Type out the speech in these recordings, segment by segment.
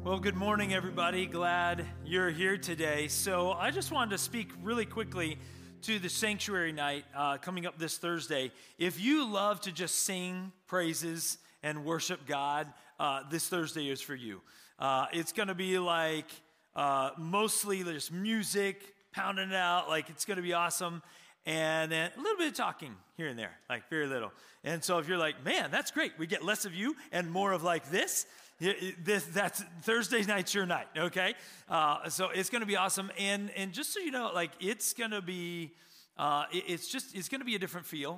Well, good morning, everybody. Glad you're here today. So I just wanted to speak really quickly to the sanctuary night coming up this Thursday. If you love to just sing praises and worship God, this Thursday is for you. It's going to be like mostly just music, pounding it out. Like, it's going to be awesome. And then a little bit of talking here and there, like very little. And so if you're like, man, that's great. We get less of you and more of like this. That's Thursday night's your night, okay? So it's going to be awesome. And just so you know, like, it's going to be, it's going to be a different feel,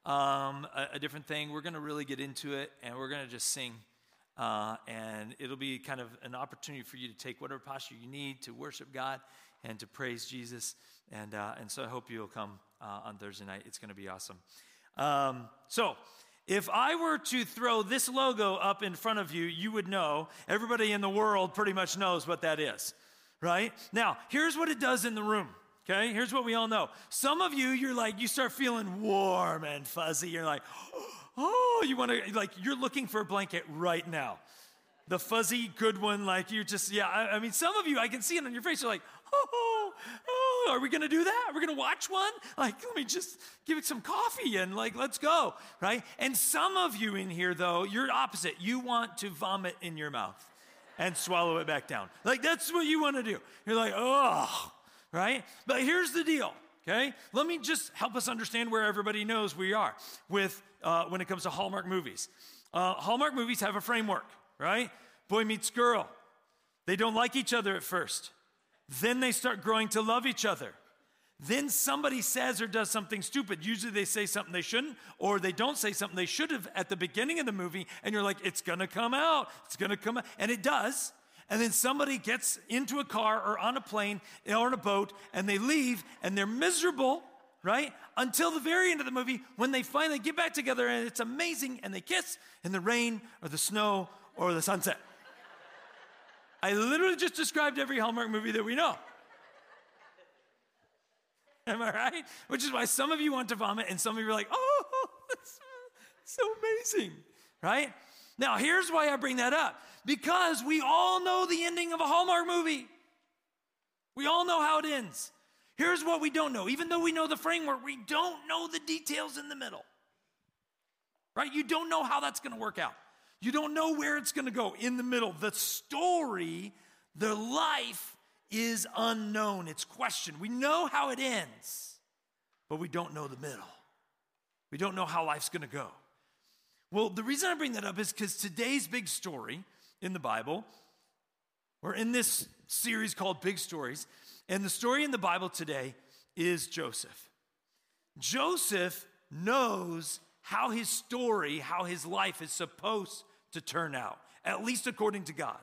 a different thing. We're going to really get into it, and we're going to just sing. And it'll be kind of an opportunity for you to take whatever posture you need to worship God and to praise Jesus. And so I hope you'll come on Thursday night. It's going to be awesome. So if I were to throw this logo up in front of you, you would know. Everybody in the world pretty much knows what that is, right? Now, here's what it does in the room, okay? Here's what we all know. Some of you, you're like, you start feeling warm and fuzzy. You're like, oh, you want to, like, you're looking for a blanket right now. The fuzzy, good one, like, you're just, yeah, I mean, some of you, I can see it on your face. You're like, oh, are we going to do that? We're going to watch one? Like, let me just give it some coffee and, like, let's go, right? And some of you in here, though, you're opposite. You want to vomit in your mouth and swallow it back down. Like, that's what you want to do. You're like, oh, right? But here's the deal, okay? Let me just help us understand where everybody knows we are with when it comes to Hallmark movies. Hallmark movies have a framework, right? Boy meets girl. They don't like each other at first. Then they start growing to love each other. Then somebody says or does something stupid. Usually they say something they shouldn't, or they don't say something they should have at the beginning of the movie, and you're like, it's going to come out. It's going to come out. And it does. And then somebody gets into a car or on a plane or on a boat, and they leave, and they're miserable, right? Until the very end of the movie, when they finally get back together, and it's amazing, and they kiss in the rain or the snow or the sunset. I literally just described every Hallmark movie that we know. Am I right? Which is why some of you want to vomit and some of you are like, oh, that's so amazing, right? Now, here's why I bring that up. Because we all know the ending of a Hallmark movie. We all know how it ends. Here's what we don't know. Even though we know the framework, we don't know the details in the middle, right? You don't know how that's going to work out. You don't know where it's going to go in the middle. The story, the life is unknown. It's questioned. We know how it ends, but we don't know the middle. We don't know how life's going to go. Well, the reason I bring that up is because today's big story in the Bible, we're in this series called Big Stories, and the story in the Bible today is Joseph. Joseph knows how his story, how his life is supposed to turn out, at least according to God.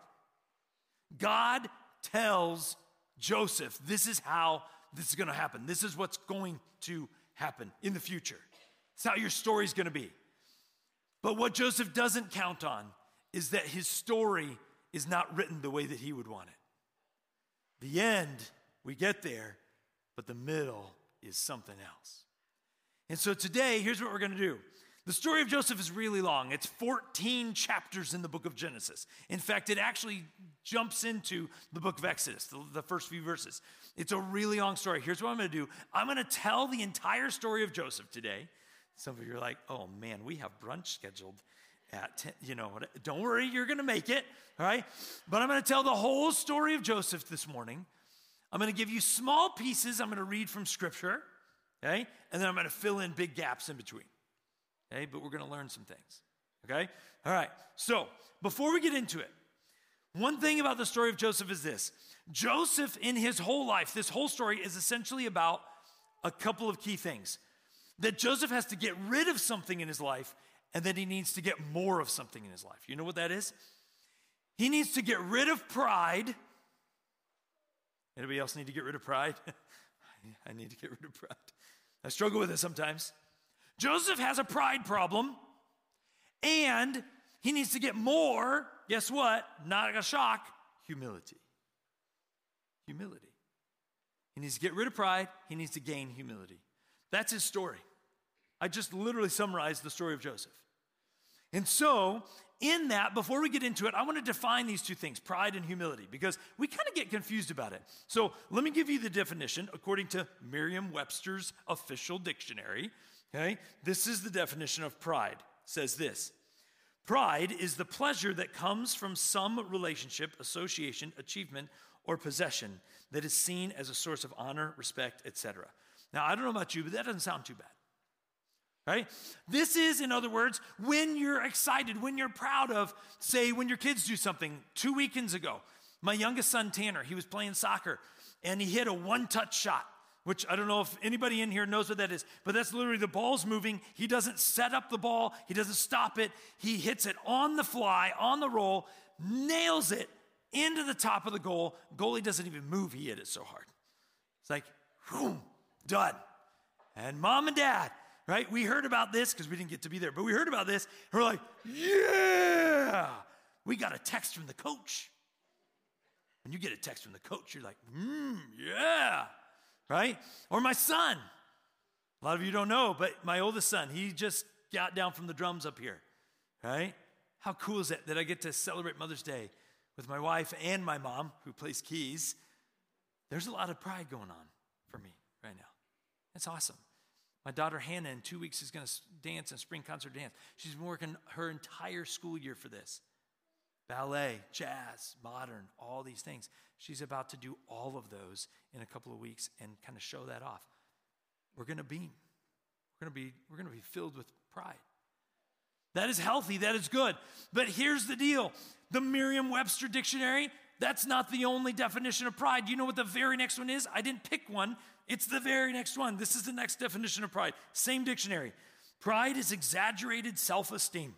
God tells Joseph, this is how this is going to happen. This is what's going to happen in the future. It's how your story's going to be. But what Joseph doesn't count on is that his story is not written the way that he would want it. The end, we get there, but the middle is something else. And so today, here's what we're going to do. The story of Joseph is really long. It's 14 chapters in the book of Genesis. In fact, it actually jumps into the book of Exodus, the first few verses. It's a really long story. Here's what I'm going to do. I'm going to tell the entire story of Joseph today. Some of you are like, oh man, we have brunch scheduled at 10. You know, don't worry, you're going to make it, all right? But I'm going to tell the whole story of Joseph this morning. I'm going to give you small pieces. I'm going to read from Scripture, okay? And then I'm going to fill in big gaps in between. Okay, but we're going to learn some things, okay? All right, so before we get into it, one thing about the story of Joseph is this. Joseph, in his whole life, this whole story is essentially about a couple of key things. That Joseph has to get rid of something in his life, and then he needs to get more of something in his life. You know what that is? He needs to get rid of pride. Anybody else need to get rid of pride? I need to get rid of pride. I struggle with it sometimes. Joseph has a pride problem, and he needs to get more, guess what? Not a shock, humility. Humility. He needs to get rid of pride. He needs to gain humility. That's his story. I just literally summarized the story of Joseph. And so, in that, before we get into it, I want to define these two things, pride and humility, because we kind of get confused about it. So let me give you the definition according to Merriam-Webster's official dictionary. Okay, this is the definition of pride. It says this: pride is the pleasure that comes from some relationship, association, achievement, or possession that is seen as a source of honor, respect, etc. Now, I don't know about you, but that doesn't sound too bad. Right? This is, in other words, when you're excited, when you're proud of, say, when your kids do something. 2 weekends ago, my youngest son, Tanner, he was playing soccer, and he hit a one-touch shot, which I don't know if anybody in here knows what that is, but that's literally the ball's moving. He doesn't set up the ball. He doesn't stop it. He hits it on the fly, on the roll, nails it into the top of the goal. Goalie doesn't even move. He hit it so hard. It's like, whoom, done. And mom and dad, right? We heard about this because we didn't get to be there, but we heard about this. And we're like, yeah, we got a text from the coach. When you get a text from the coach, you're like, yeah, right? Or my son. A lot of you don't know, but my oldest son, he just got down from the drums up here, right? How cool is it that I get to celebrate Mother's Day with my wife and my mom, who plays keys? There's a lot of pride going on for me right now. It's awesome. My daughter Hannah in 2 weeks is going to dance in spring concert dance. She's been working her entire school year for this. Ballet, jazz, modern, all these things. She's about to do all of those in a couple of weeks and kind of show that off. We're going to beam. We're going to be filled with pride. That is healthy. That is good. But here's the deal. The Merriam-Webster dictionary, that's not the only definition of pride. You know what the very next one is? I didn't pick one. It's the very next one. This is the next definition of pride. Same dictionary. Pride is exaggerated self-esteem.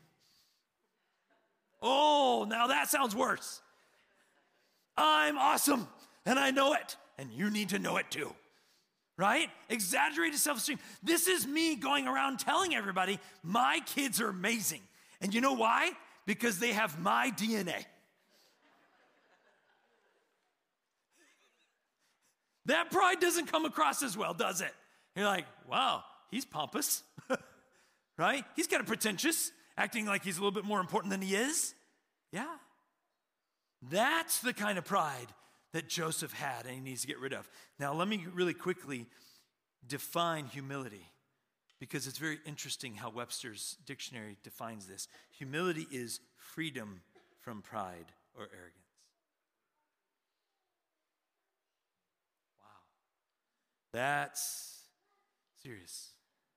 Oh, now that sounds worse. I'm awesome, and I know it, and you need to know it too. Right? Exaggerated self-esteem. This is me going around telling everybody my kids are amazing. And you know why? Because they have my DNA. That pride doesn't come across as well, does it? You're like, wow, he's pompous, right? He's kind of pretentious, acting like he's a little bit more important than he is. Yeah. That's the kind of pride that Joseph had and he needs to get rid of. Now, let me really quickly define humility, because it's very interesting how Webster's dictionary defines this. Humility is freedom from pride or arrogance. That's serious.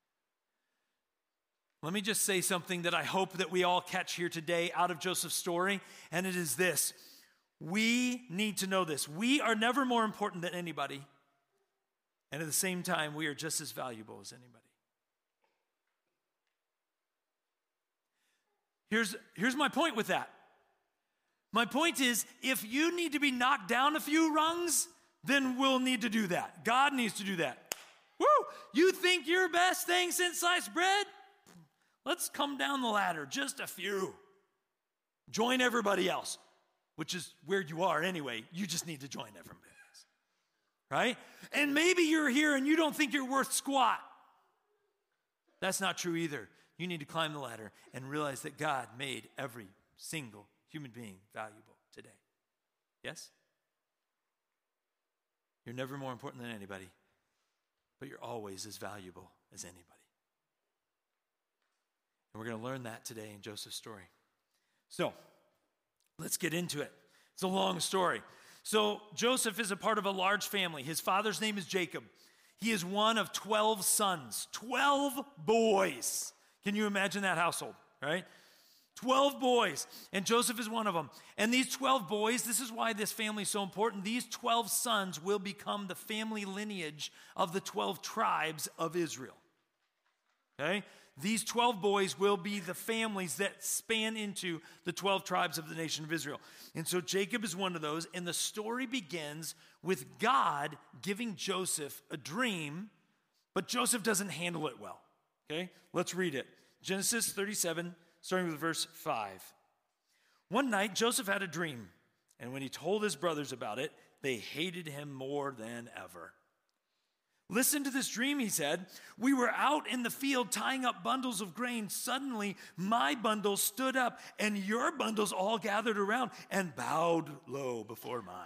Let me just say something that I hope that we all catch here today out of Joseph's story, and it is this. We need to know this. We are never more important than anybody, and at the same time, we are just as valuable as anybody. Here's my point with that. My point is, if you need to be knocked down a few rungs, then we'll need to do that. God needs to do that. Woo! You think you're best thing since sliced bread? Let's come down the ladder, just a few. Join everybody else, which is where you are anyway. You just need to join everybody else, right? And maybe you're here and you don't think you're worth squat. That's not true either. You need to climb the ladder and realize that God made every single human being valuable today. Yes? You're never more important than anybody, but you're always as valuable as anybody. And we're going to learn that today in Joseph's story. So, let's get into it. It's a long story. So, Joseph is a part of a large family. His father's name is Jacob. He is one of 12 sons, 12 boys. Can you imagine that household, right? 12 boys, and Joseph is one of them. And these 12 boys, this is why this family is so important. These 12 sons will become the family lineage of the 12 tribes of Israel. Okay? These 12 boys will be the families that span into the 12 tribes of the nation of Israel. And so Jacob is one of those, and the story begins with God giving Joseph a dream, but Joseph doesn't handle it well. Okay? Let's read it. Genesis 37, starting with verse 5. One night, Joseph had a dream, and when he told his brothers about it, they hated him more than ever. Listen to this dream, he said. We were out in the field tying up bundles of grain. Suddenly, my bundles stood up, and your bundles all gathered around and bowed low before mine.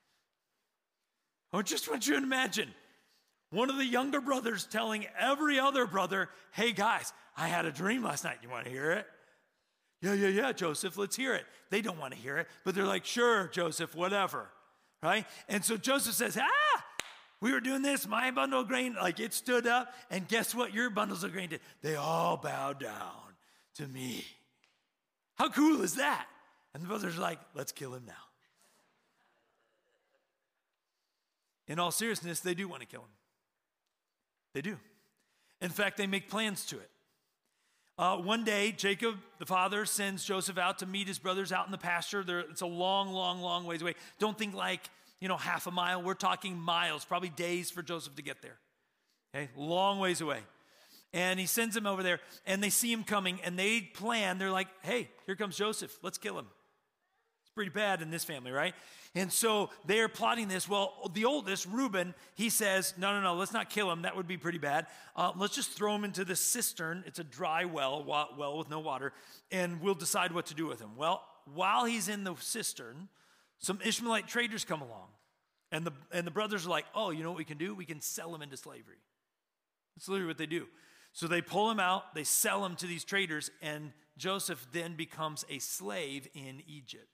I just want you to imagine one of the younger brothers telling every other brother, hey guys, I had a dream last night. You want to hear it? Yeah, Joseph, let's hear it. They don't want to hear it, but they're like, sure, Joseph, whatever, right? And so Joseph says, we were doing this, my bundle of grain, like it stood up, and guess what your bundles of grain did? They all bowed down to me. How cool is that? And the brothers are like, let's kill him now. In all seriousness, they do want to kill him. They do. In fact, they make plans to it. One day, Jacob, the father, sends Joseph out to meet his brothers out in the pasture. It's a long ways away. Don't think like, half a mile. We're talking miles, probably days for Joseph to get there. Okay, long ways away. And he sends them over there, and they see him coming, and they plan. They're like, hey, here comes Joseph. Let's kill him. It's pretty bad in this family, right? And so they're plotting this. Well, the oldest, Reuben, he says, no, let's not kill him. That would be pretty bad. Let's just throw him into the cistern. It's a dry well with no water, and we'll decide what to do with him. Well, while he's in the cistern, some Ishmaelite traders come along, and the brothers are like, oh, you know what we can do? We can sell him into slavery. That's literally what they do. So they pull him out, they sell him to these traders, and Joseph then becomes a slave in Egypt.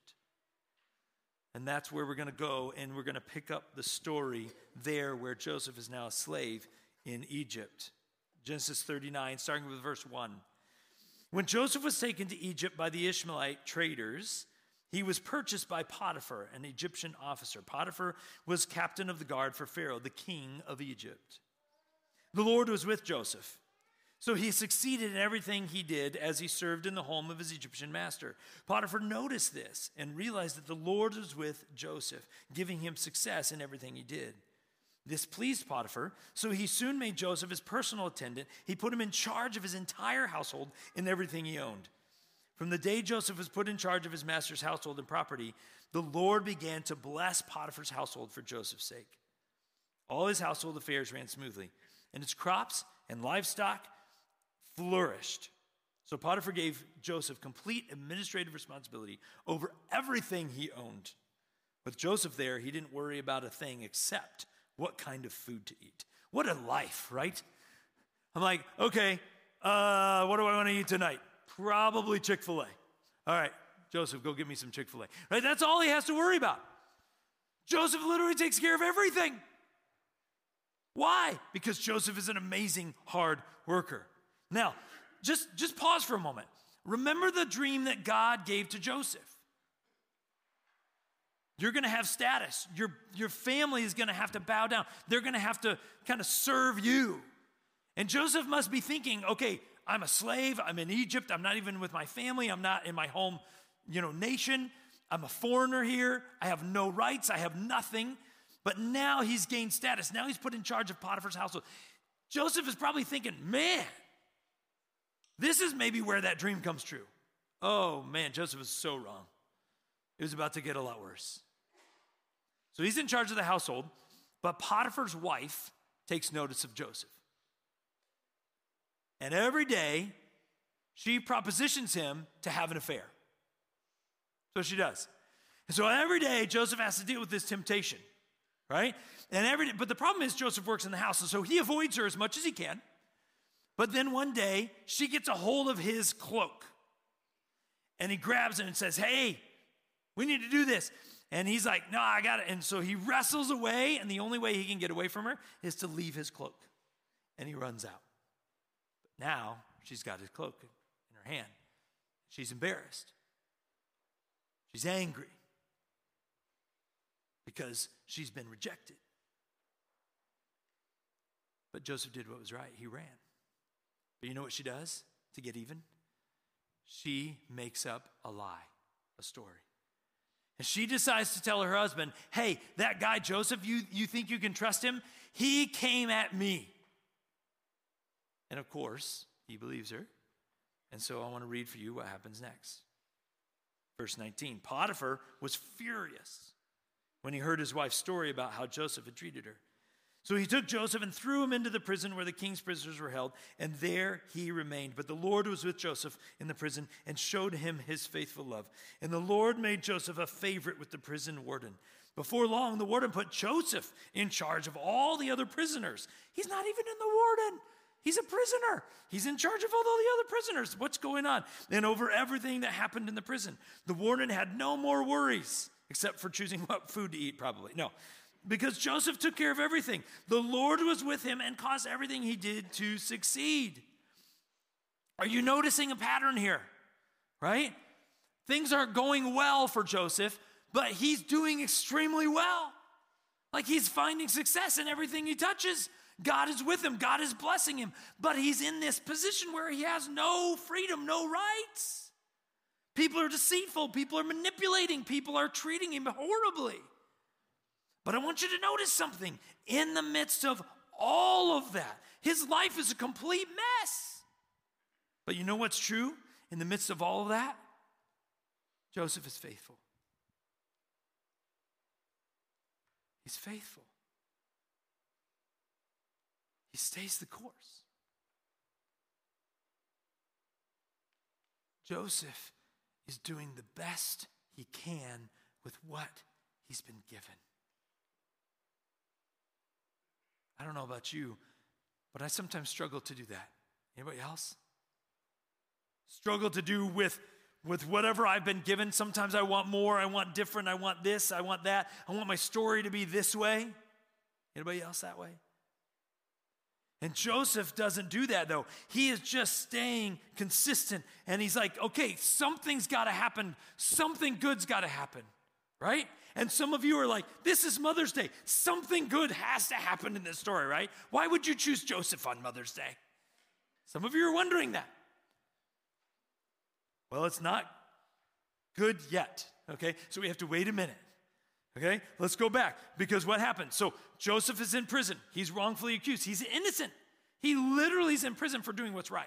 And that's where we're going to go, and we're going to pick up the story there where Joseph is now a slave in Egypt. Genesis 39, starting with verse 1. When Joseph was taken to Egypt by the Ishmaelite traders, he was purchased by Potiphar, an Egyptian officer. Potiphar was captain of the guard for Pharaoh, the king of Egypt. The Lord was with Joseph, so he succeeded in everything he did as he served in the home of his Egyptian master. Potiphar noticed this and realized that the Lord was with Joseph, giving him success in everything he did. This pleased Potiphar, so he soon made Joseph his personal attendant. He put him in charge of his entire household and everything he owned. From the day Joseph was put in charge of his master's household and property, the Lord began to bless Potiphar's household for Joseph's sake. All his household affairs ran smoothly, and his crops and livestock flourished. So Potiphar gave Joseph complete administrative responsibility over everything he owned. With Joseph there, he didn't worry about a thing except what kind of food to eat. What a life, right? I'm like, okay, what do I want to eat tonight? Probably Chick-fil-A. All right, Joseph, go get me some Chick-fil-A. Right? That's all he has to worry about. Joseph literally takes care of everything. Why? Because Joseph is an amazing hard worker. Now, just pause for a moment. Remember the dream that God gave to Joseph. You're going to have status. Your family is going to have to bow down. They're going to have to kind of serve you. And Joseph must be thinking, okay, I'm a slave. I'm in Egypt. I'm not even with my family. I'm not in my home, nation. I'm a foreigner here. I have no rights. I have nothing. But now he's gained status. Now he's put in charge of Potiphar's household. Joseph is probably thinking, man, this is maybe where that dream comes true. Oh, man, Joseph was so wrong. It was about to get a lot worse. So he's in charge of the household, but Potiphar's wife takes notice of Joseph. And every day, she propositions him to have an affair. So she does. And so every day, Joseph has to deal with this temptation, right? But the problem is Joseph works in the house, and so he avoids her as much as he can. But then one day, she gets a hold of his cloak. And he grabs it and says, hey, we need to do this. And he's like, no, I got it. And so he wrestles away, and the only way he can get away from her is to leave his cloak. And he runs out. But now she's got his cloak in her hand. She's embarrassed. She's angry because she's been rejected. But Joseph did what was right. He ran. But you know what she does to get even? She makes up a lie, a story. And she decides to tell her husband, hey, that guy Joseph, you think you can trust him? He came at me. And of course, he believes her. And so I want to read for you what happens next. Verse 19, Potiphar was furious when he heard his wife's story about how Joseph had treated her. So he took Joseph and threw him into the prison where the king's prisoners were held, and there he remained. But the Lord was with Joseph in the prison and showed him his faithful love. And the Lord made Joseph a favorite with the prison warden. Before long, the warden put Joseph in charge of all the other prisoners. He's not even in the warden. He's a prisoner. He's in charge of all the other prisoners. What's going on? And over everything that happened in the prison. The warden had no more worries, except for choosing what food to eat, probably. No. Because Joseph took care of everything. The Lord was with him and caused everything he did to succeed. Are you noticing a pattern here? Right? Things aren't going well for Joseph, but he's doing extremely well. Like he's finding success in everything he touches. God is with him. God is blessing him. But he's in this position where he has no freedom, no rights. People are deceitful. People are manipulating. People are treating him horribly. But I want you to notice something. In the midst of all of that, his life is a complete mess. But you know what's true? In the midst of all of that, Joseph is faithful. He's faithful. He stays the course. Joseph is doing the best he can with what he's been given. I don't know about you, but I sometimes struggle to do that. Anybody else? Struggle to do with whatever I've been given. Sometimes I want more, I want different, I want this, I want that. I want my story to be this way. Anybody else that way? And Joseph doesn't do that, though. He is just staying consistent. And he's like, okay, something's got to happen. Something good's got to happen, right? And some of you are like, this is Mother's Day. Something good has to happen in this story, right? Why would you choose Joseph on Mother's Day? Some of you are wondering that. Well, it's not good yet, okay? So we have to wait a minute, okay? Let's go back, because what happened? So Joseph is in prison. He's wrongfully accused. He's innocent. He literally is in prison for doing what's right.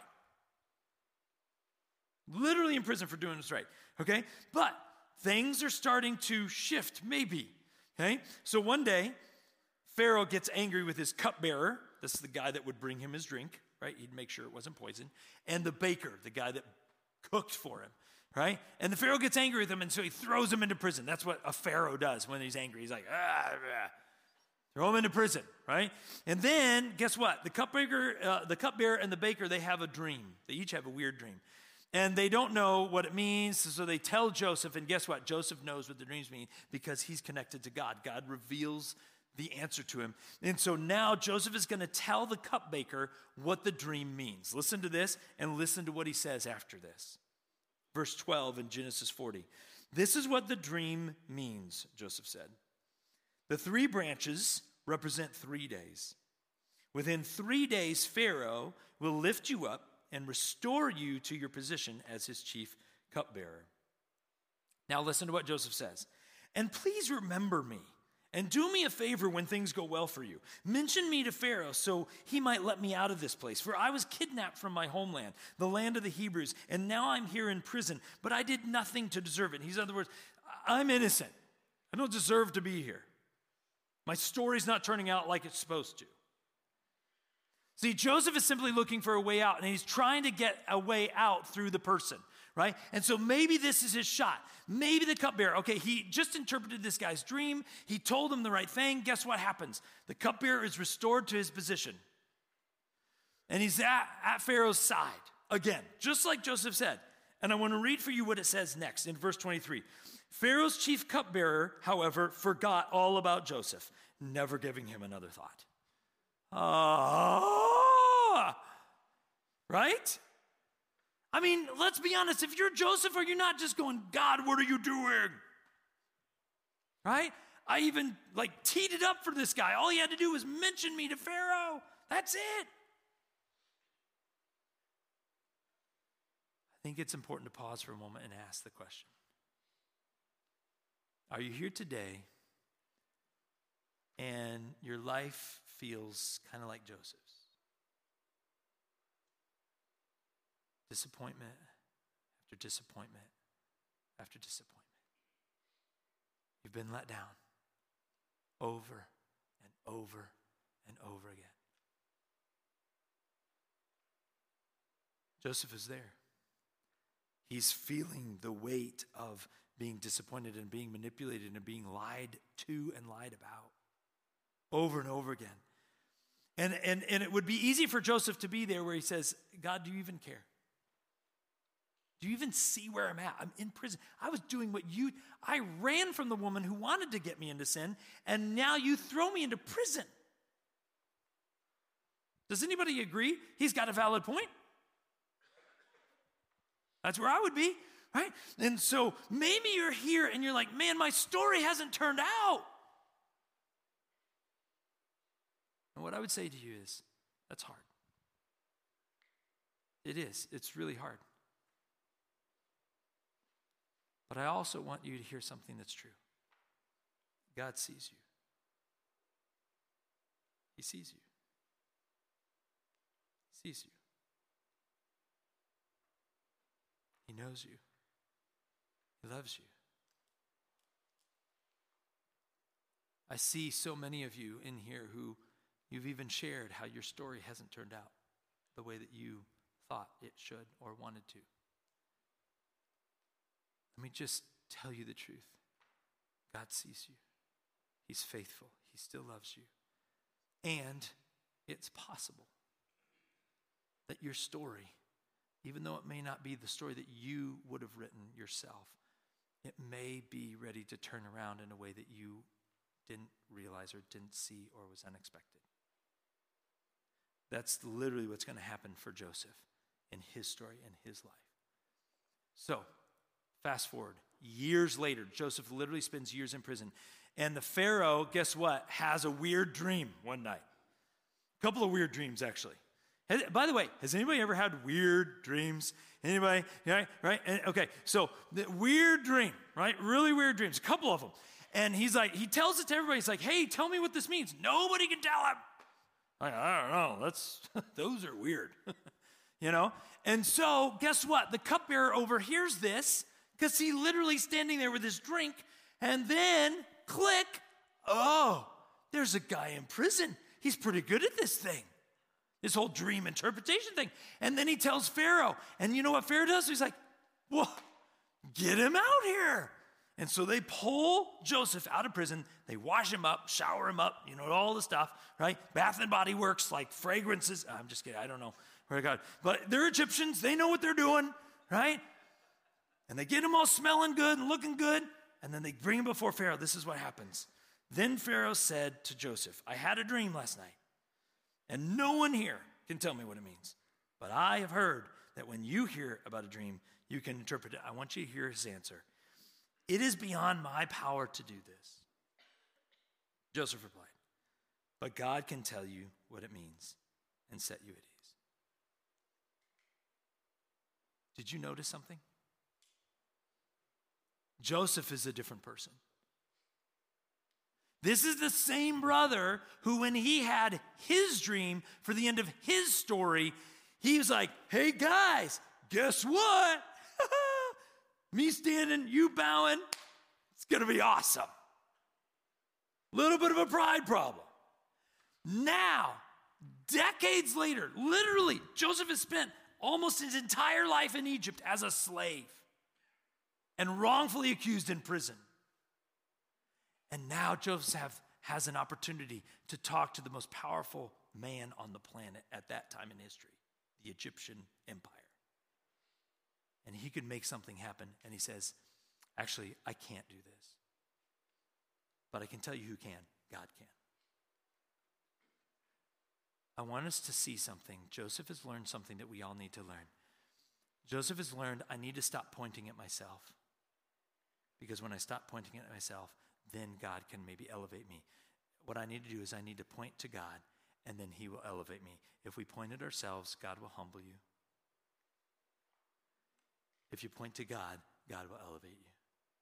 Literally in prison for doing what's right, okay? But things are starting to shift, maybe, okay? So one day, Pharaoh gets angry with his cupbearer. This is the guy that would bring him his drink, right? He'd make sure it wasn't poison. And the baker, the guy that cooked for him, right? And the Pharaoh gets angry with him, and so he throws him into prison. That's what a Pharaoh does when he's angry. He's like, throw him into prison, right? And then, guess what? The cupbearer and the baker, they have a dream. They each have a weird dream. And they don't know what it means, so they tell Joseph, and guess what? Joseph knows what the dreams mean because he's connected to God. God reveals the answer to him. And so now Joseph is going to tell the cupbearer what the dream means. Listen to this and listen to what he says after this. Verse 12 in Genesis 40. This is what the dream means, Joseph said. The 3 branches represent 3 days. Within 3 days, Pharaoh will lift you up and restore you to your position as his chief cupbearer. Now listen to what Joseph says. And please remember me. And do me a favor when things go well for you. Mention me to Pharaoh so he might let me out of this place. For I was kidnapped from my homeland, the land of the Hebrews, and now I'm here in prison, but I did nothing to deserve it. In other words, I'm innocent. I don't deserve to be here. My story's not turning out like it's supposed to. See, Joseph is simply looking for a way out, and he's trying to get a way out through the person, right? And so maybe this is his shot. Maybe the cupbearer, okay, he just interpreted this guy's dream. He told him the right thing. Guess what happens? The cupbearer is restored to his position. And he's at Pharaoh's side again, just like Joseph said. And I want to read for you what it says next in verse 23. Pharaoh's chief cupbearer, however, forgot all about Joseph, never giving him another thought. Right? I mean, let's be honest. If you're Joseph, are you not just going, God, what are you doing? Right? I even teed it up for this guy. All he had to do was mention me to Pharaoh. That's it. I think it's important to pause for a moment and ask the question. Are you here today and your life feels kind of like Joseph's? Disappointment after disappointment after disappointment. You've been let down over and over and over again. Joseph is there. He's feeling the weight of being disappointed and being manipulated and being lied to and lied about over and over again. And it would be easy for Joseph to be there where he says, God, do you even care? Do you even see where I'm at? I'm in prison. I was doing I ran from the woman who wanted to get me into sin, and now you throw me into prison. Does anybody agree? He's got a valid point. That's where I would be, right? And so maybe you're here and you're like, man, my story hasn't turned out. And what I would say to you is, that's hard. It is. It's really hard. But I also want you to hear something that's true. God sees you. He sees you. He sees you. He knows you. He loves you. I see so many of you in here who you've even shared how your story hasn't turned out the way that you thought it should or wanted to. Let me just tell you the truth. God sees you. He's faithful. He still loves you. And it's possible that your story, even though it may not be the story that you would have written yourself, it may be ready to turn around in a way that you didn't realize or didn't see or was unexpected. That's literally what's going to happen for Joseph in his story and his life. So, fast forward, years later, Joseph literally spends years in prison. And the Pharaoh, guess what, has a weird dream one night. A couple of weird dreams, actually. By the way, has anybody ever had weird dreams? Anybody? Yeah, right? Okay, so the weird dream, right? Really weird dreams, a couple of them. And he tells it to everybody. He's like, hey, tell me what this means. Nobody can tell him. I don't know. Those are weird. And so guess what? The cupbearer overhears this because he's literally standing there with his drink. And then, click, oh, there's a guy in prison. He's pretty good at this thing. This whole dream interpretation thing. And then he tells Pharaoh. And you know what Pharaoh does? He's like, well, get him out here. And so they pull Joseph out of prison. They wash him up, shower him up, all the stuff, right? Bath and Body Works, like fragrances. I'm just kidding. I don't know where I got it. But they're Egyptians. They know what they're doing, right? And they get him all smelling good and looking good. And then they bring him before Pharaoh. This is what happens. Then Pharaoh said to Joseph, I had a dream last night. And no one here can tell me what it means. But I have heard that when you hear about a dream, you can interpret it. I want you to hear his answer. It is beyond my power to do this. Joseph replied, but God can tell you what it means and set you at ease. Did you notice something? Joseph is a different person. This is the same brother who, when he had his dream for the end of his story, he was like, hey guys, guess what? Me standing, you bowing, it's gonna be awesome. Little bit of a pride problem. Now, decades later, literally, Joseph has spent almost his entire life in Egypt as a slave and wrongfully accused in prison. And now Joseph has an opportunity to talk to the most powerful man on the planet at that time in history, the Egyptian Empire. And he could make something happen. And he says, actually, I can't do this. But I can tell you who can. God can. I want us to see something. Joseph has learned something that we all need to learn. Joseph has learned I need to stop pointing at myself. Because when I stop pointing at myself, then God can maybe elevate me. What I need to do is I need to point to God, and then he will elevate me. If we point at ourselves, God will humble you. If you point to God, God will elevate you.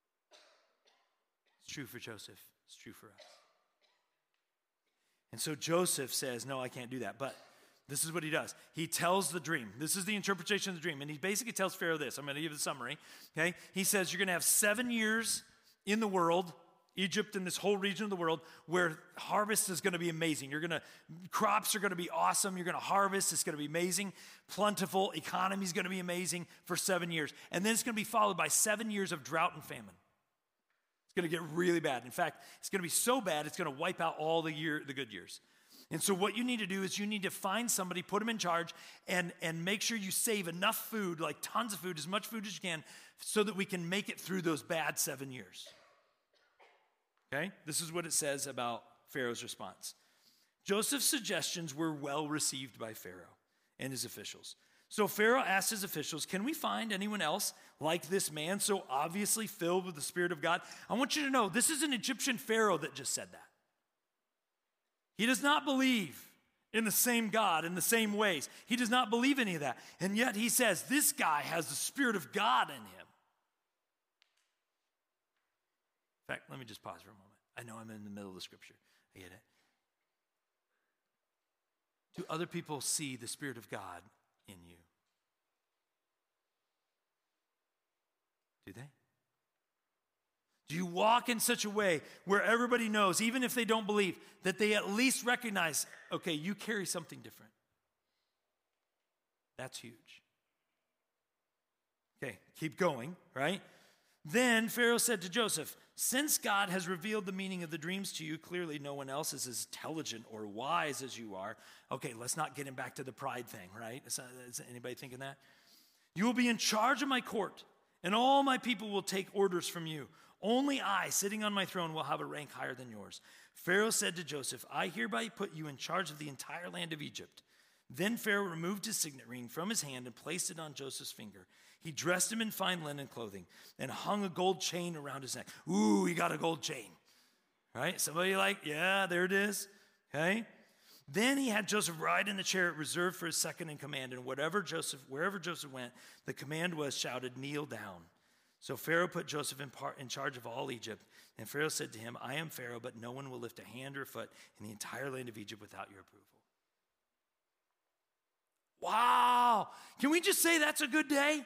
It's true for Joseph. It's true for us. And so Joseph says, no, I can't do that. But this is what he does. He tells the dream. This is the interpretation of the dream. And he basically tells Pharaoh this. I'm going to give you the summary. Okay? He says, you're going to have 7 years in the world Egypt and this whole region of the world, where harvest is going to be amazing. Crops are going to be awesome. You're going to harvest. It's going to be amazing. Plentiful. Economy is going to be amazing for 7 years. And then it's going to be followed by 7 years of drought and famine. It's going to get really bad. In fact, it's going to be so bad, it's going to wipe out all the good years. And so what you need to do is you need to find somebody, put them in charge, and make sure you save enough food, like tons of food, as much food as you can, so that we can make it through those bad 7 years. Okay? This is what it says about Pharaoh's response. Joseph's suggestions were well received by Pharaoh and his officials. So Pharaoh asked his officials, can we find anyone else like this man, so obviously filled with the Spirit of God? I want you to know, this is an Egyptian Pharaoh that just said that. He does not believe in the same God, in the same ways. He does not believe any of that. And yet he says, this guy has the Spirit of God in him. In fact, let me just pause for a moment. I know I'm in the middle of the scripture. I get it. Do other people see the Spirit of God in you? Do they? Do you walk in such a way where everybody knows, even if they don't believe, that they at least recognize, okay, you carry something different? That's huge. Okay, keep going, right? Then Pharaoh said to Joseph, since God has revealed the meaning of the dreams to you, clearly no one else is as intelligent or wise as you are. Okay, let's not get him back to the pride thing, right? Is anybody thinking that? You will be in charge of my court, and all my people will take orders from you. Only I, sitting on my throne, will have a rank higher than yours. Pharaoh said to Joseph, I hereby put you in charge of the entire land of Egypt. Then Pharaoh removed his signet ring from his hand and placed it on Joseph's finger. He dressed him in fine linen clothing and hung a gold chain around his neck. Ooh, he got a gold chain. Right? Somebody like, yeah, there it is. Okay? Then he had Joseph ride in the chariot reserved for his second in command. And wherever Joseph went, the command was shouted, kneel down. So Pharaoh put Joseph in charge of all Egypt. And Pharaoh said to him, I am Pharaoh, but no one will lift a hand or foot in the entire land of Egypt without your approval. Wow. Can we just say that's a good day?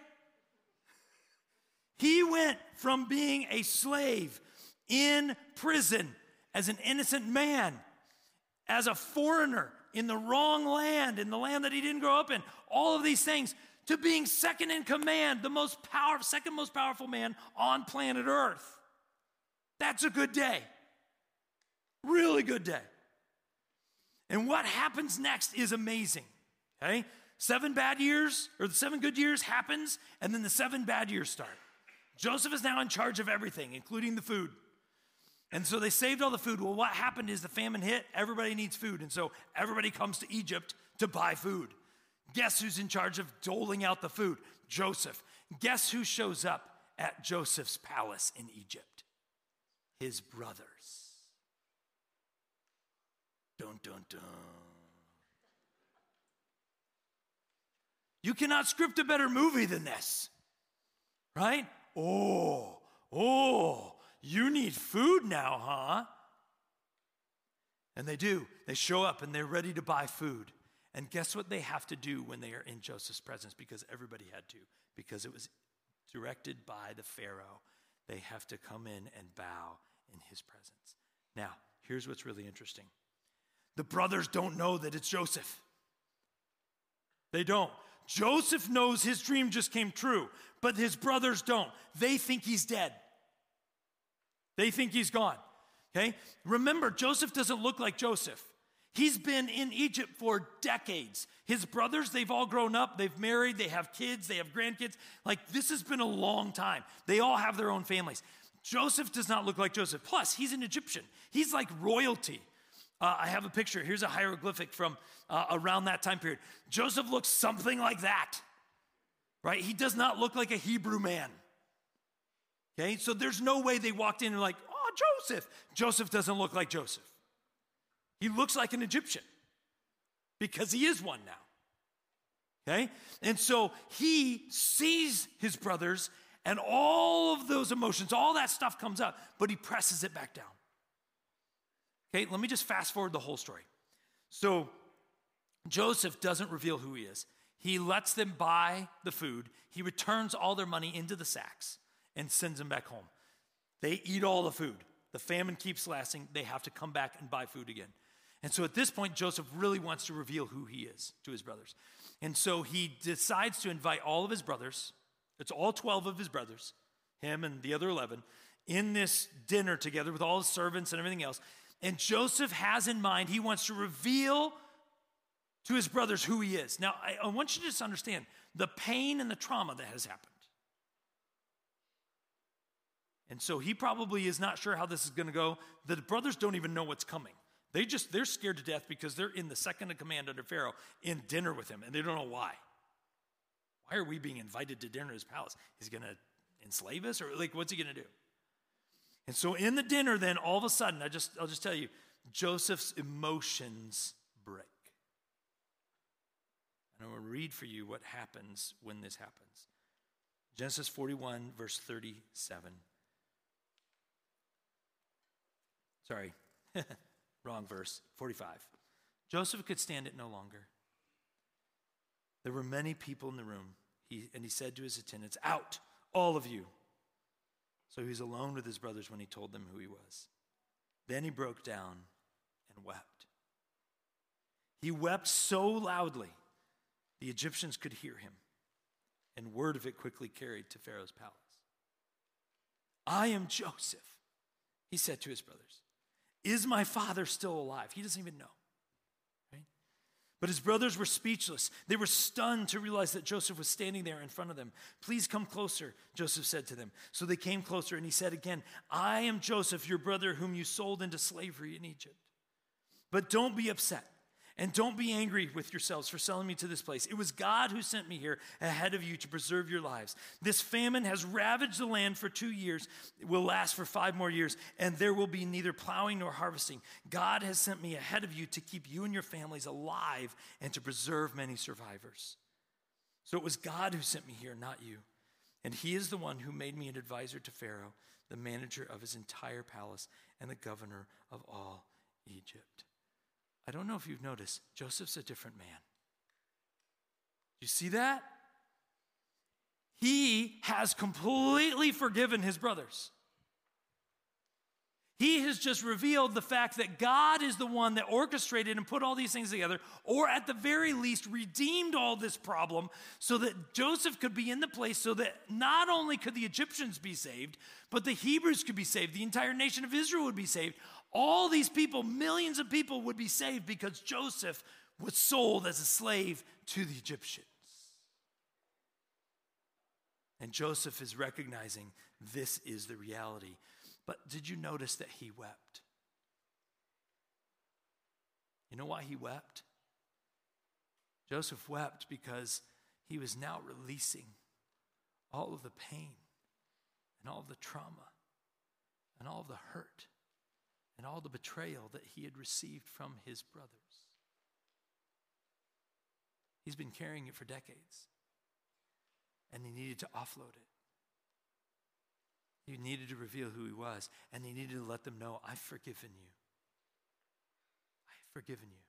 He went from being a slave in prison as an innocent man, as a foreigner in the wrong land, in the land that he didn't grow up in, all of these things, to being second in command, the second most powerful man on planet Earth. That's a good day. Really good day. And what happens next is amazing. Okay? 7 bad years, or the 7 good years happens, and then the 7 bad years start. Joseph is now in charge of everything, including the food. And so they saved all the food. Well, what happened is the famine hit. Everybody needs food. And so everybody comes to Egypt to buy food. Guess who's in charge of doling out the food? Joseph. Guess who shows up at Joseph's palace in Egypt? His brothers. Dun, dun, dun. You cannot script a better movie than this, right? Oh, you need food now, huh? And they do. They show up and they're ready to buy food. And guess what they have to do when they are in Joseph's presence? Because everybody had to. Because it was directed by the Pharaoh. They have to come in and bow in his presence. Now, here's what's really interesting. The brothers don't know that it's Joseph. They don't. Joseph knows his dream just came true, but his brothers don't. They think he's dead. They think he's gone. Okay? Remember, Joseph doesn't look like Joseph. He's been in Egypt for decades. His brothers, they've all grown up, they've married, they have kids, they have grandkids. Like, this has been a long time. They all have their own families. Joseph does not look like Joseph. Plus, he's an Egyptian. He's like royalty. I have a picture. Here's a hieroglyphic from around that time period. Joseph looks something like that, right? He does not look like a Hebrew man. Okay, so there's no way they walked in and like, oh, Joseph. Joseph doesn't look like Joseph. He looks like an Egyptian because he is one now. Okay, and so he sees his brothers and all of those emotions, all that stuff comes up, but he presses it back down. Okay, let me just fast forward the whole story. So Joseph doesn't reveal who he is. He lets them buy the food. He returns all their money into the sacks and sends them back home. They eat all the food. The famine keeps lasting. They have to come back and buy food again. And so at this point, Joseph really wants to reveal who he is to his brothers. And so he decides to invite all of his brothers. It's all 12 of his brothers, him and the other 11, in this dinner together with all his servants and everything else. And Joseph has in mind, he wants to reveal to his brothers who he is. Now, I want you to just understand the pain and the trauma that has happened. And so he probably is not sure how this is going to go. The brothers don't even know what's coming. They're scared to death because they're in the second in command under Pharaoh in dinner with him, and they don't know why. Why are we being invited to dinner at his palace? Is he going to enslave us, or what's he going to do? And so in the dinner, then all of a sudden, I'll just tell you, Joseph's emotions break. And I'm going to read for you what happens when this happens. Genesis 41, verse 37. Sorry, wrong verse, 45. Joseph could stand it no longer. There were many people in the room, and he said to his attendants, "Out, all of you." So he was alone with his brothers when he told them who he was. Then he broke down and wept. He wept so loudly, the Egyptians could hear him, and word of it quickly carried to Pharaoh's palace. "I am Joseph," he said to his brothers. "Is my father still alive?" He doesn't even know. Right? But his brothers were speechless. They were stunned to realize that Joseph was standing there in front of them. "Please come closer," Joseph said to them. So they came closer, and he said again, "I am Joseph, your brother, whom you sold into slavery in Egypt. But don't be upset. And don't be angry with yourselves for selling me to this place. It was God who sent me here ahead of you to preserve your lives. This famine has ravaged the land for 2 years. It will last for 5 more years, and there will be neither plowing nor harvesting. God has sent me ahead of you to keep you and your families alive and to preserve many survivors. So it was God who sent me here, not you. And he is the one who made me an advisor to Pharaoh, the manager of his entire palace, and the governor of all Egypt." I don't know if you've noticed, Joseph's a different man. You see that? He has completely forgiven his brothers. He has just revealed the fact that God is the one that orchestrated and put all these things together, or at the very least redeemed all this problem so that Joseph could be in the place so that not only could the Egyptians be saved, but the Hebrews could be saved. The entire nation of Israel would be saved. All these people, millions of people would be saved because Joseph was sold as a slave to the Egyptians. And Joseph is recognizing this is the reality. But did you notice that he wept? You know why he wept? Joseph wept because he was now releasing all of the pain and all of the trauma and all of the hurt and all the betrayal that he had received from his brothers. He's been carrying it for decades, and he needed to offload it. He needed to reveal who he was, and he needed to let them know, "I've forgiven you. I've forgiven you."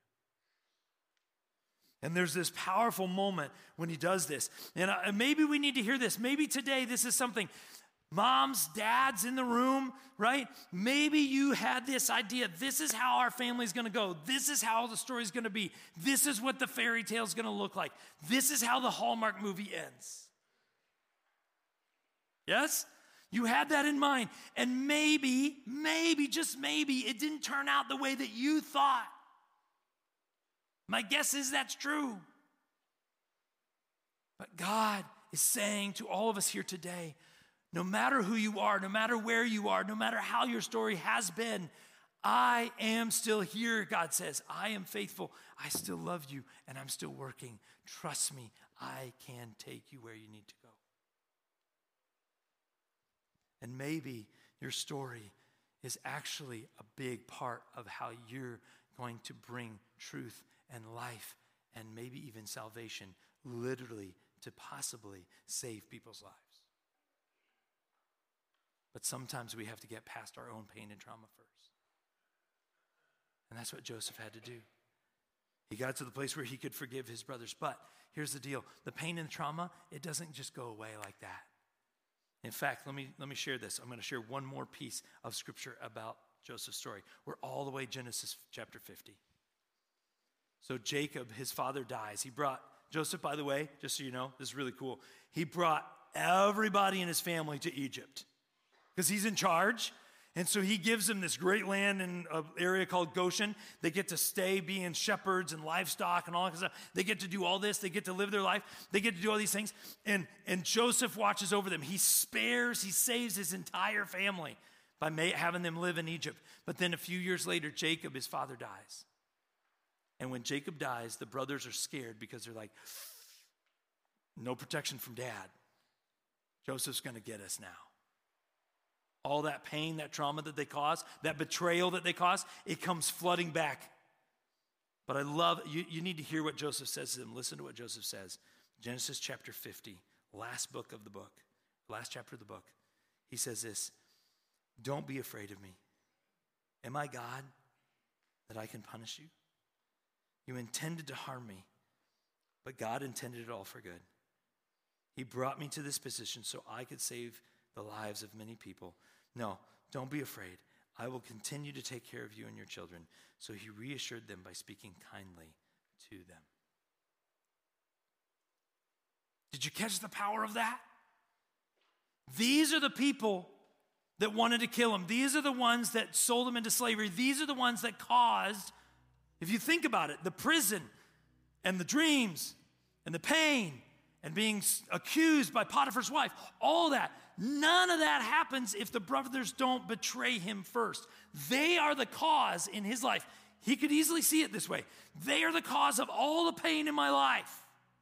And there's this powerful moment when he does this. And maybe we need to hear this. Maybe today this is something. Moms, dads in the room, right? Maybe you had this idea. This is how our family's going to go. This is how the story's going to be. This is what the fairy tale's going to look like. This is how the Hallmark movie ends. Yes? You had that in mind. And maybe, just maybe, it didn't turn out the way that you thought. My guess is that's true. But God is saying to all of us here today, no matter who you are, no matter where you are, no matter how your story has been, I am still here, God says. I am faithful. I still love you, and I'm still working. Trust me, I can take you where you need to go. And maybe your story is actually a big part of how you're going to bring truth and life and maybe even salvation, literally, to possibly save people's lives. But sometimes we have to get past our own pain and trauma first. And that's what Joseph had to do. He got to the place where he could forgive his brothers. But here's the deal. The pain and trauma, it doesn't just go away like that. In fact, let me share this. I'm going to share one more piece of scripture about Joseph's story. We're all the way Genesis chapter 50. So Jacob, his father, dies. He brought, Joseph, by the way, just so you know, this is really cool. He brought everybody in his family to Egypt because he's in charge. And so he gives them this great land in an area called Goshen. They get to stay being shepherds and livestock and all that kind of stuff. They get to do all this. They get to live their life. They get to do all these things. And Joseph watches over them. He saves his entire family by having them live in Egypt. But then a few years later, Jacob, his father, dies. And when Jacob dies, the brothers are scared because they're like, no protection from dad. Joseph's going to get us now. All that pain, that trauma that they caused, that betrayal that they caused, it comes flooding back. But I love, you need to hear what Joseph says to them. Listen to what Joseph says. Genesis chapter 50, last chapter of the book. He says this, don't be afraid of me. Am I God that I can punish you? You intended to harm me, but God intended it all for good. He brought me to this position so I could save the lives of many people. No, don't be afraid. I will continue to take care of you and your children. So he reassured them by speaking kindly to them. Did you catch the power of that? These are the people that wanted to kill him. These are the ones that sold him into slavery. These are the ones that caused, if you think about it, the prison and the dreams and the pain and being accused by Potiphar's wife, all that. None of that happens if the brothers don't betray him first. They are the cause in his life. He could easily see it this way. They are the cause of all the pain in my life.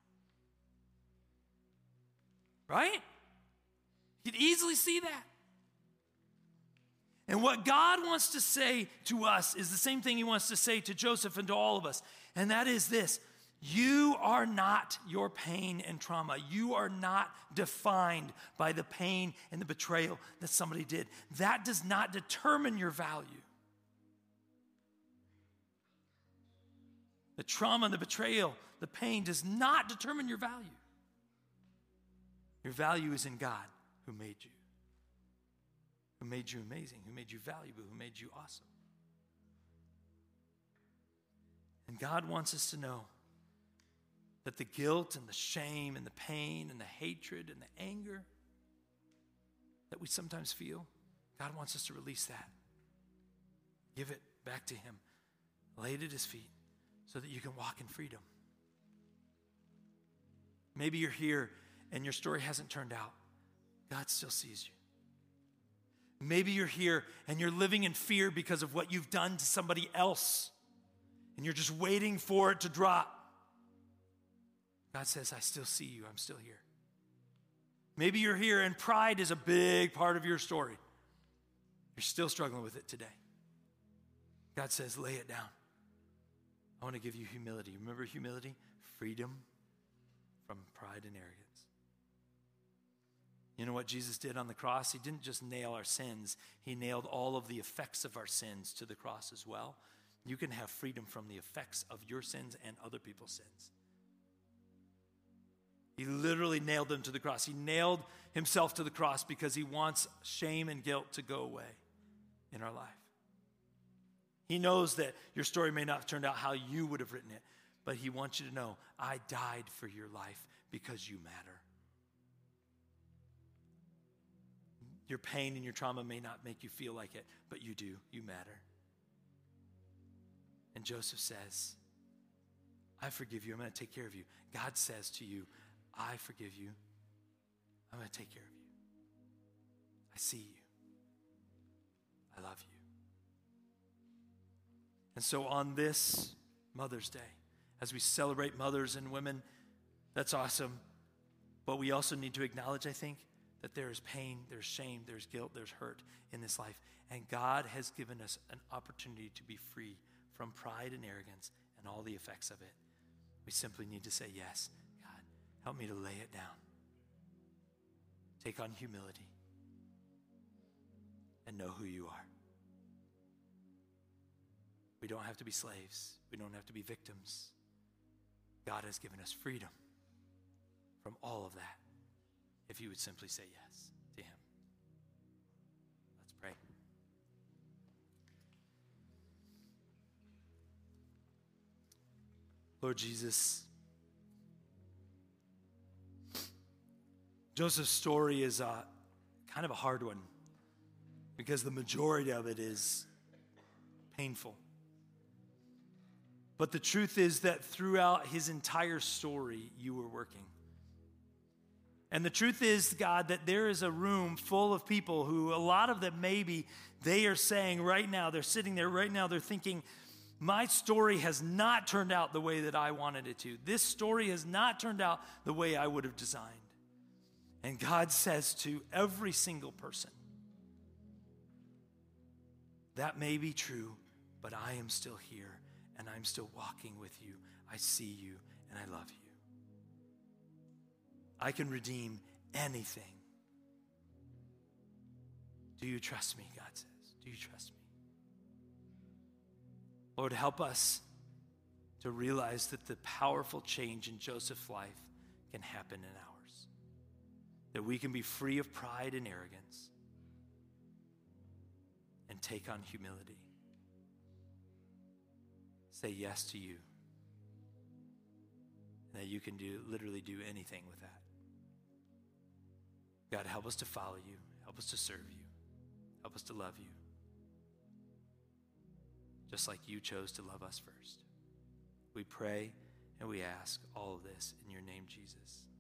Right? You could easily see that. And what God wants to say to us is the same thing he wants to say to Joseph and to all of us. And that is this. You are not your pain and trauma. You are not defined by the pain and the betrayal that somebody did. That does not determine your value. The trauma, the betrayal, the pain does not determine your value. Your value is in God who made you. Who made you amazing, who made you valuable, who made you awesome. And God wants us to know that the guilt and the shame and the pain and the hatred and the anger that we sometimes feel, God wants us to release that. Give it back to him. Lay it at his feet so that you can walk in freedom. Maybe you're here and your story hasn't turned out. God still sees you. Maybe you're here and you're living in fear because of what you've done to somebody else and you're just waiting for it to drop. God says, I still see you. I'm still here. Maybe you're here and pride is a big part of your story. You're still struggling with it today. God says, lay it down. I want to give you humility. Remember humility? Freedom from pride and arrogance. You know what Jesus did on the cross? He didn't just nail our sins. He nailed all of the effects of our sins to the cross as well. You can have freedom from the effects of your sins and other people's sins. He literally nailed them to the cross. He nailed himself to the cross because he wants shame and guilt to go away in our life. He knows that your story may not have turned out how you would have written it, but he wants you to know, I died for your life because you matter. Your pain and your trauma may not make you feel like it, but you do. You matter. And Joseph says, I forgive you. I'm going to take care of you. God says to you, I forgive you. I'm going to take care of you. I see you. I love you. And so on this Mother's Day, as we celebrate mothers and women, that's awesome. But we also need to acknowledge, I think, that there is pain, there's shame, there's guilt, there's hurt in this life. And God has given us an opportunity to be free from pride and arrogance and all the effects of it. We simply need to say, yes, God, help me to lay it down. Take on humility and know who you are. We don't have to be slaves. We don't have to be victims. God has given us freedom from all of that if you would simply say yes to him. Lord Jesus, Joseph's story is kind of a hard one because the majority of it is painful. But the truth is that throughout his entire story, you were working. And the truth is, God, that there is a room full of people who, a lot of them maybe, they are saying right now, they're sitting there right now, they're thinking, my story has not turned out the way that I wanted it to. This story has not turned out the way I would have designed. And God says to every single person, that may be true, but I am still here, and I'm still walking with you. I see you, and I love you. I can redeem anything. Do you trust me, God says? Do you trust me? Lord, help us to realize that the powerful change in Joseph's life can happen in ours. That we can be free of pride and arrogance and take on humility. Say yes to you. And that you can literally do anything with that. God, help us to follow you. Help us to serve you. Help us to love you. Just like you chose to love us first. We pray and we ask all of this in your name, Jesus.